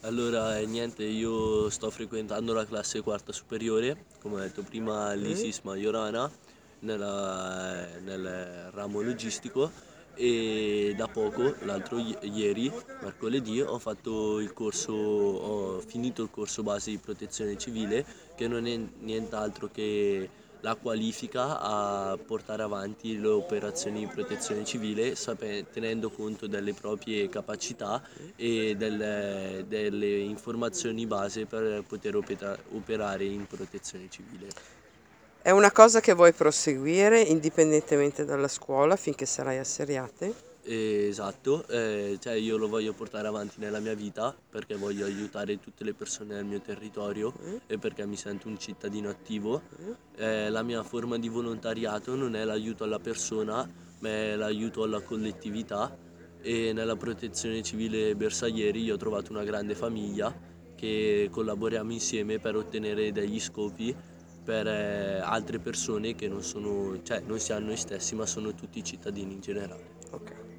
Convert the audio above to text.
Allora, niente, io sto frequentando la classe quarta superiore, come ho detto prima, Mm? l'ISIS Majorana, nel ramo logistico e da poco, ieri, mercoledì, ho finito il corso base di protezione civile, che non è nient'altro che la qualifica a portare avanti le operazioni di protezione civile tenendo conto delle proprie capacità e delle informazioni base per poter operare in protezione civile. È una cosa che vuoi proseguire indipendentemente dalla scuola finché sarai asseriate? Esatto, cioè io lo voglio portare avanti nella mia vita perché voglio aiutare tutte le persone del mio territorio Mm? e perché mi sento un cittadino attivo. Mm? La mia forma di volontariato non è l'aiuto alla persona, ma è l'aiuto alla collettività e nella protezione civile Bersaglieri io ho trovato una grande famiglia che collaboriamo insieme per ottenere degli scopi per altre persone che non sono, cioè non siano noi stessi, ma sono tutti cittadini in generale. Ok.